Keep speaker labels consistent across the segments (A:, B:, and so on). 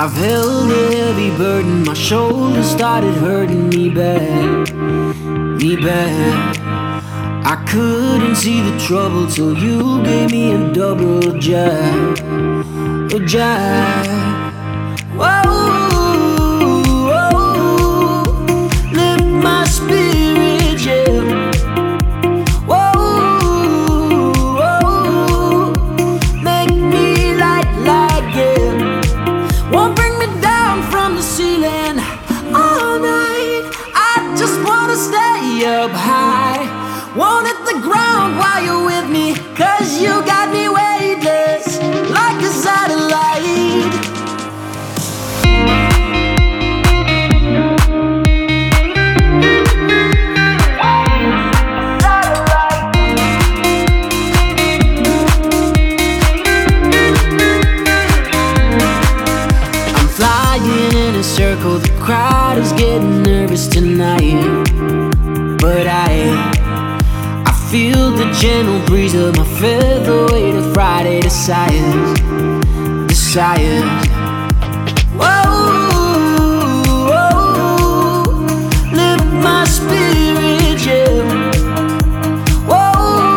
A: I've held a heavy burden, my shoulders started hurting me bad, me bad. I couldn't see the trouble till you gave me a double jab, a jab. Whoa, whoa, lift my spirit, yeah. Whoa, whoa, make me light like yeah. Won't bring me down from the ceiling all night. I just wanna stay up high. Won't hit the ground while you're with me, 'cause you got me weightless like a satellite. I'm flying in a circle, the crowd is getting nervous tonight, but I feel the gentle breeze of my featherweight of Friday desires, desires. Whoa, whoa, lift my spirit, yeah. Whoa,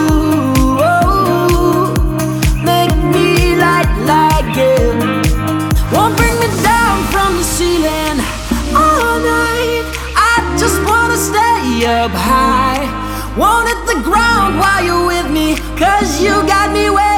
A: whoa, make me light like yeah. Won't bring me down from the ceiling all night. I just wanna stay up high. Won't hit the ground while you're with me, 'cause you got me where